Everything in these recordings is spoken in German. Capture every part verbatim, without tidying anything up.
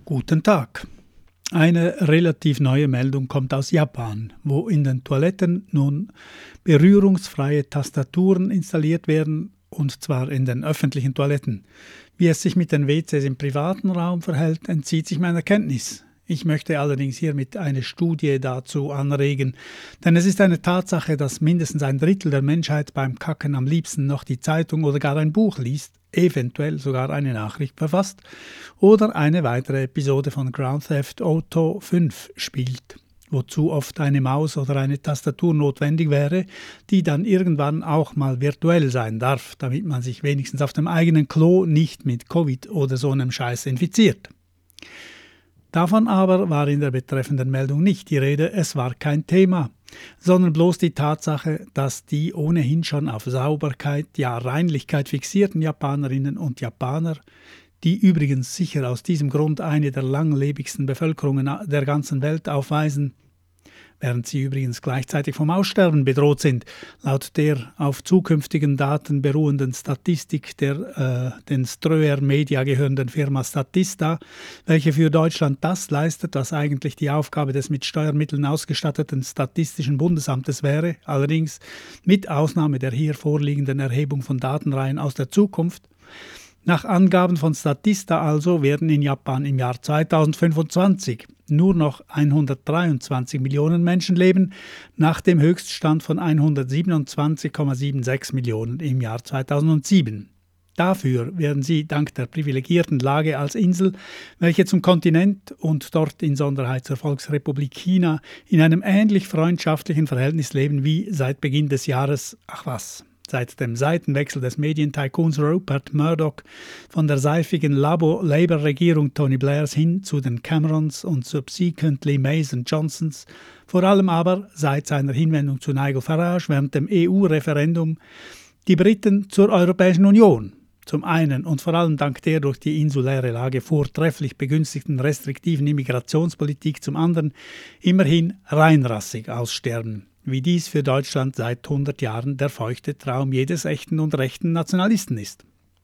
Guten Tag. Eine relativ neue Meldung kommt aus Japan, wo in den Toiletten nun berührungsfreie Tastaturen installiert werden, und zwar in den öffentlichen Toiletten. Wie es sich mit den W Cs im privaten Raum verhält, entzieht sich meiner Kenntnis. Ich möchte allerdings hiermit eine Studie dazu anregen, denn es ist eine Tatsache, dass mindestens ein Drittel der Menschheit beim Kacken am liebsten noch die Zeitung oder gar ein Buch liest, eventuell sogar eine Nachricht verfasst oder eine weitere Episode von Grand Theft Auto fünf spielt, wozu oft eine Maus oder eine Tastatur notwendig wäre, die dann irgendwann auch mal virtuell sein darf, damit man sich wenigstens auf dem eigenen Klo nicht mit Covid oder so einem Scheiß infiziert. Davon aber war in der betreffenden Meldung nicht die Rede, es war kein Thema, sondern bloß die Tatsache, dass die ohnehin schon auf Sauberkeit, ja Reinlichkeit fixierten Japanerinnen und Japaner, die übrigens sicher aus diesem Grund eine der langlebigsten Bevölkerungen der ganzen Welt aufweisen, während sie übrigens gleichzeitig vom Aussterben bedroht sind, laut der auf zukünftigen Daten beruhenden Statistik der äh, den Ströer Media gehörenden Firma Statista, welche für Deutschland das leistet, was eigentlich die Aufgabe des mit Steuermitteln ausgestatteten Statistischen Bundesamtes wäre, allerdings mit Ausnahme der hier vorliegenden Erhebung von Datenreihen aus der Zukunft. Nach Angaben von Statista also werden in Japan im Jahr zweitausendfünfundzwanzig nur noch hundertdreiundzwanzig Millionen Menschen leben, nach dem Höchststand von hundertsiebenundzwanzig Komma sechsundsiebzig Millionen im Jahr zweitausendsieben. Dafür werden sie dank der privilegierten Lage als Insel, welche zum Kontinent und dort insonderheit zur Volksrepublik China in einem ähnlich freundschaftlichen Verhältnis leben wie seit Beginn des Jahres, ach was, seit dem Seitenwechsel des Medientycoons Rupert Murdoch von der seifigen Labour-Regierung Tony Blairs hin zu den Camerons und subsequently Mays und Johnsons, vor allem aber seit seiner Hinwendung zu Nigel Farage während dem E U-Referendum, die Briten zur Europäischen Union, zum einen und vor allem dank der durch die insuläre Lage vortrefflich begünstigten restriktiven Immigrationspolitik zum anderen, immerhin reinrassig aussterben, wie dies für Deutschland seit hundert Jahren der feuchte Traum jedes echten und rechten Nationalisten ist.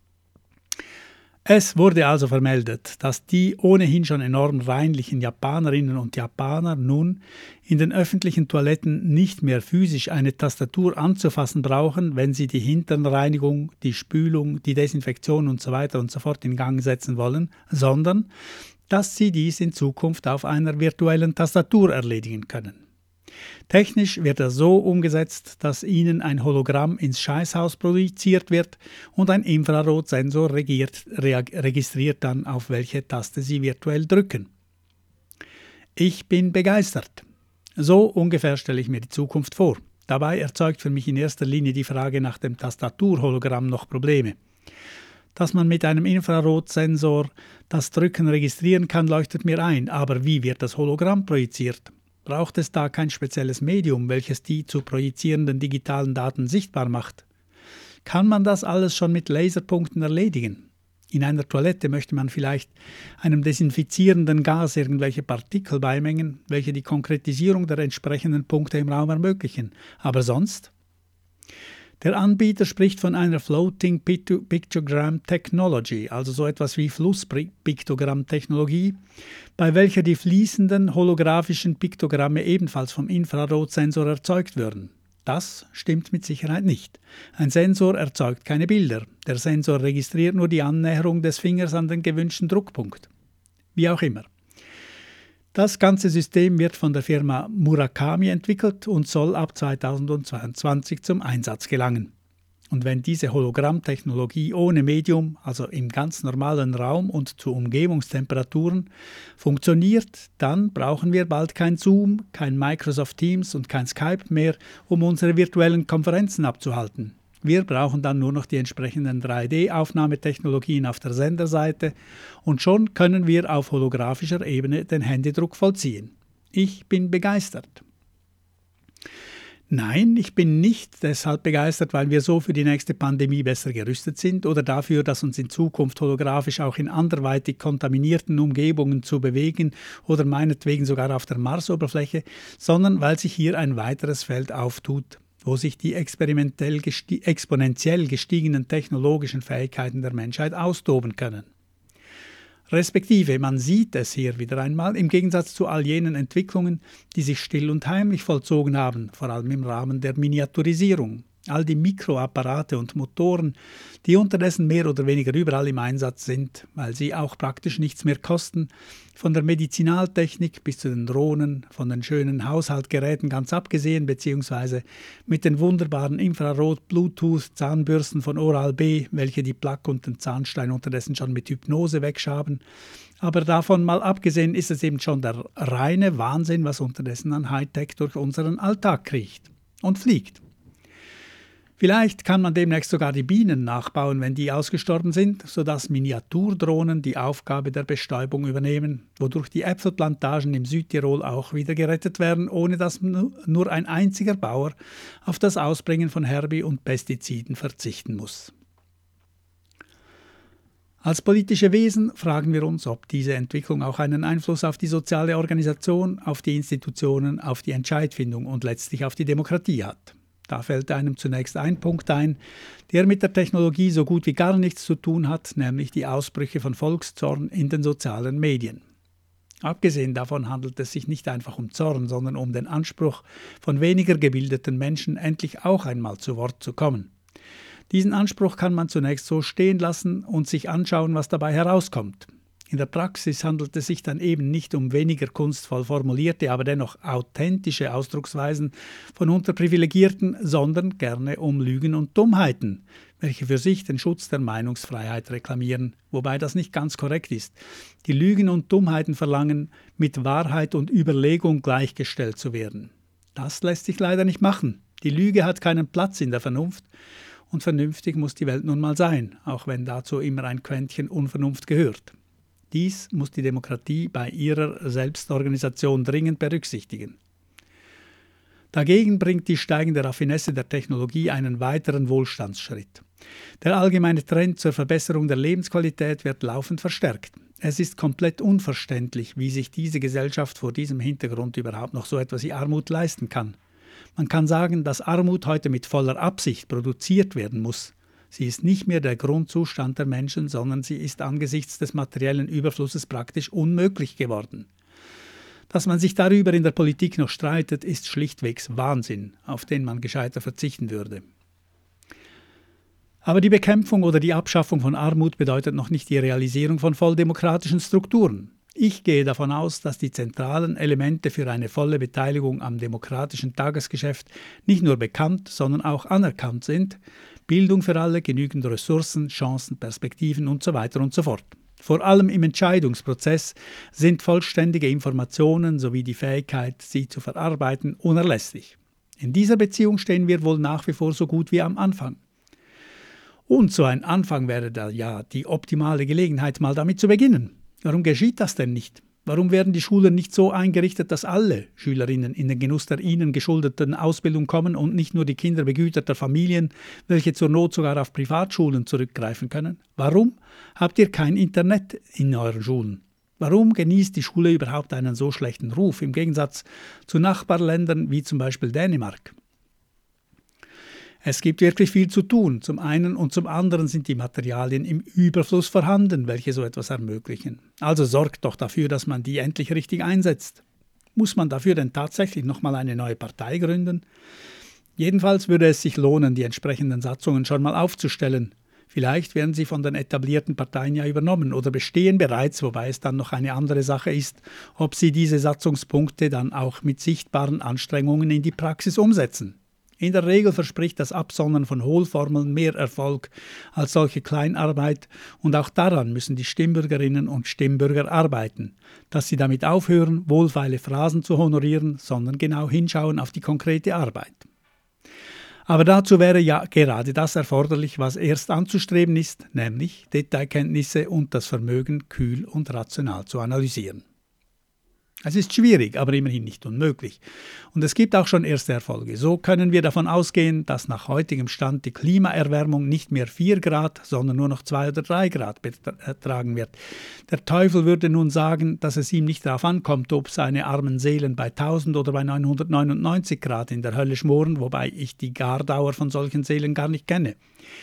Es wurde also vermeldet, dass die ohnehin schon enorm reinlichen Japanerinnen und Japaner nun in den öffentlichen Toiletten nicht mehr physisch eine Tastatur anzufassen brauchen, wenn sie die Hinternreinigung, die Spülung, die Desinfektion usw. und so fort in Gang setzen wollen, sondern dass sie dies in Zukunft auf einer virtuellen Tastatur erledigen können. Technisch wird das so umgesetzt, dass ihnen ein Hologramm ins Scheißhaus projiziert wird und ein Infrarotsensor regiert, reag, registriert dann, auf welche Taste sie virtuell drücken. Ich bin begeistert. So ungefähr stelle ich mir die Zukunft vor. Dabei erzeugt für mich in erster Linie die Frage nach dem Tastaturhologramm noch Probleme. Dass man mit einem Infrarotsensor das Drücken registrieren kann, leuchtet mir ein, aber wie wird das Hologramm projiziert? Braucht es da kein spezielles Medium, welches die zu projizierenden digitalen Daten sichtbar macht? Kann man das alles schon mit Laserpunkten erledigen? In einer Toilette möchte man vielleicht einem desinfizierenden Gas irgendwelche Partikel beimengen, welche die Konkretisierung der entsprechenden Punkte im Raum ermöglichen. Aber sonst? Der Anbieter spricht von einer Floating Pictogram Technology, also so etwas wie Flusspiktogramm-Technologie, bei welcher die fließenden holographischen Piktogramme ebenfalls vom Infrarotsensor erzeugt würden. Das stimmt mit Sicherheit nicht. Ein Sensor erzeugt keine Bilder. Der Sensor registriert nur die Annäherung des Fingers an den gewünschten Druckpunkt. Wie auch immer. Das ganze System wird von der Firma Murakami entwickelt und soll ab zweitausendzweiundzwanzig zum Einsatz gelangen. Und wenn diese Hologrammtechnologie ohne Medium, also im ganz normalen Raum und zu Umgebungstemperaturen, funktioniert, dann brauchen wir bald kein Zoom, kein Microsoft Teams und kein Skype mehr, um unsere virtuellen Konferenzen abzuhalten. Wir brauchen dann nur noch die entsprechenden drei D-Aufnahmetechnologien auf der Senderseite und schon können wir auf holographischer Ebene den Händedruck vollziehen. Ich bin begeistert. Nein, ich bin nicht deshalb begeistert, weil wir so für die nächste Pandemie besser gerüstet sind oder dafür, dass uns in Zukunft holographisch auch in anderweitig kontaminierten Umgebungen zu bewegen oder meinetwegen sogar auf der Marsoberfläche, sondern weil sich hier ein weiteres Feld auftut, wo sich die experimentell gesti- exponentiell gestiegenen technologischen Fähigkeiten der Menschheit austoben können. Respektive, man sieht es hier wieder einmal, im Gegensatz zu all jenen Entwicklungen, die sich still und heimlich vollzogen haben, vor allem im Rahmen der Miniaturisierung. All die Mikroapparate und Motoren, die unterdessen mehr oder weniger überall im Einsatz sind, weil sie auch praktisch nichts mehr kosten, von der Medizinaltechnik bis zu den Drohnen, von den schönen Haushaltsgeräten ganz abgesehen, beziehungsweise mit den wunderbaren Infrarot-, Bluetooth-, Zahnbürsten von Oral-B, welche die Plaque und den Zahnstein unterdessen schon mit Hypnose wegschaben. Aber davon mal abgesehen ist es eben schon der reine Wahnsinn, was unterdessen an Hightech durch unseren Alltag kriecht und fliegt. Vielleicht kann man demnächst sogar die Bienen nachbauen, wenn die ausgestorben sind, sodass Miniaturdrohnen die Aufgabe der Bestäubung übernehmen, wodurch die Äpfelplantagen im Südtirol auch wieder gerettet werden, ohne dass nur ein einziger Bauer auf das Ausbringen von Herbi- und Pestiziden verzichten muss. Als politische Wesen fragen wir uns, ob diese Entwicklung auch einen Einfluss auf die soziale Organisation, auf die Institutionen, auf die Entscheidfindung und letztlich auf die Demokratie hat. Da fällt einem zunächst ein Punkt ein, der mit der Technologie so gut wie gar nichts zu tun hat, nämlich die Ausbrüche von Volkszorn in den sozialen Medien. Abgesehen davon handelt es sich nicht einfach um Zorn, sondern um den Anspruch von weniger gebildeten Menschen, endlich auch einmal zu Wort zu kommen. Diesen Anspruch kann man zunächst so stehen lassen und sich anschauen, was dabei herauskommt. In der Praxis handelt es sich dann eben nicht um weniger kunstvoll formulierte, aber dennoch authentische Ausdrucksweisen von Unterprivilegierten, sondern gerne um Lügen und Dummheiten, welche für sich den Schutz der Meinungsfreiheit reklamieren, wobei das nicht ganz korrekt ist. Die Lügen und Dummheiten verlangen, mit Wahrheit und Überlegung gleichgestellt zu werden. Das lässt sich leider nicht machen. Die Lüge hat keinen Platz in der Vernunft und vernünftig muss die Welt nun mal sein, auch wenn dazu immer ein Quäntchen Unvernunft gehört. Dies muss die Demokratie bei ihrer Selbstorganisation dringend berücksichtigen. Dagegen bringt die steigende Raffinesse der Technologie einen weiteren Wohlstandsschritt. Der allgemeine Trend zur Verbesserung der Lebensqualität wird laufend verstärkt. Es ist komplett unverständlich, wie sich diese Gesellschaft vor diesem Hintergrund überhaupt noch so etwas wie Armut leisten kann. Man kann sagen, dass Armut heute mit voller Absicht produziert werden muss. Sie ist nicht mehr der Grundzustand der Menschen, sondern sie ist angesichts des materiellen Überflusses praktisch unmöglich geworden. Dass man sich darüber in der Politik noch streitet, ist schlichtwegs Wahnsinn, auf den man gescheiter verzichten würde. Aber die Bekämpfung oder die Abschaffung von Armut bedeutet noch nicht die Realisierung von volldemokratischen Strukturen. Ich gehe davon aus, dass die zentralen Elemente für eine volle Beteiligung am demokratischen Tagesgeschäft nicht nur bekannt, sondern auch anerkannt sind. Bildung für alle, genügend Ressourcen, Chancen, Perspektiven und so weiter und so fort. Vor allem im Entscheidungsprozess sind vollständige Informationen sowie die Fähigkeit, sie zu verarbeiten, unerlässlich. In dieser Beziehung stehen wir wohl nach wie vor so gut wie am Anfang. Und so ein Anfang wäre da ja die optimale Gelegenheit, mal damit zu beginnen. Warum geschieht das denn nicht? Warum werden die Schulen nicht so eingerichtet, dass alle Schülerinnen in den Genuss der ihnen geschuldeten Ausbildung kommen und nicht nur die Kinder begüterter Familien, welche zur Not sogar auf Privatschulen zurückgreifen können? Warum habt ihr kein Internet in euren Schulen? Warum genießt die Schule überhaupt einen so schlechten Ruf im Gegensatz zu Nachbarländern wie zum Beispiel Dänemark? Es gibt wirklich viel zu tun. Zum einen und zum anderen sind die Materialien im Überfluss vorhanden, welche so etwas ermöglichen. Also sorgt doch dafür, dass man die endlich richtig einsetzt. Muss man dafür denn tatsächlich nochmal eine neue Partei gründen? Jedenfalls würde es sich lohnen, die entsprechenden Satzungen schon mal aufzustellen. Vielleicht werden sie von den etablierten Parteien ja übernommen oder bestehen bereits, wobei es dann noch eine andere Sache ist, ob sie diese Satzungspunkte dann auch mit sichtbaren Anstrengungen in die Praxis umsetzen. In der Regel verspricht das Absondern von Hohlformeln mehr Erfolg als solche Kleinarbeit und auch daran müssen die Stimmbürgerinnen und Stimmbürger arbeiten, dass sie damit aufhören, wohlfeile Phrasen zu honorieren, sondern genau hinschauen auf die konkrete Arbeit. Aber dazu wäre ja gerade das erforderlich, was erst anzustreben ist, nämlich Detailkenntnisse und das Vermögen, kühl und rational zu analysieren. Es ist schwierig, aber immerhin nicht unmöglich. Und es gibt auch schon erste Erfolge. So können wir davon ausgehen, dass nach heutigem Stand die Klimaerwärmung nicht mehr vier Grad, sondern nur noch zwei oder drei Grad betragen wird. Der Teufel würde nun sagen, dass es ihm nicht darauf ankommt, ob seine armen Seelen bei tausend oder bei neunhundertneunundneunzig Grad in der Hölle schmoren, wobei ich die Gardauer von solchen Seelen gar nicht kenne.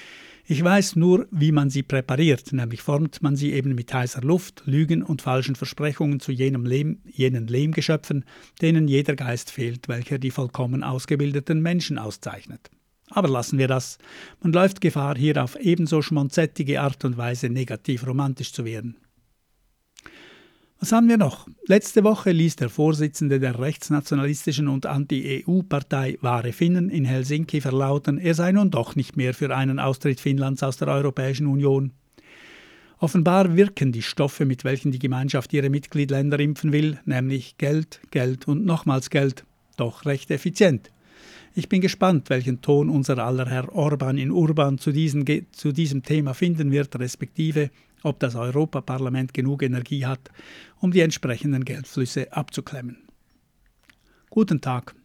Ich weiß nur, wie man sie präpariert, nämlich formt man sie eben mit heißer Luft, Lügen und falschen Versprechungen zu jenem Lehm, jenen Lehmgeschöpfen, denen jeder Geist fehlt, welcher die vollkommen ausgebildeten Menschen auszeichnet. Aber lassen wir das. Man läuft Gefahr, hier auf ebenso schmonzettige Art und Weise negativ romantisch zu werden. Was haben wir noch? Letzte Woche ließ der Vorsitzende der rechtsnationalistischen und Anti-E U-Partei Wahre Finnen in Helsinki verlauten, er sei nun doch nicht mehr für einen Austritt Finnlands aus der Europäischen Union. Offenbar wirken die Stoffe, mit welchen die Gemeinschaft ihre Mitgliedsländer impfen will, nämlich Geld, Geld und nochmals Geld, doch recht effizient. Ich bin gespannt, welchen Ton unser aller Herr Orban in Urban zu diesem, zu diesem Thema finden wird, respektive ob das Europaparlament genug Energie hat, um die entsprechenden Geldflüsse abzuklemmen. Guten Tag.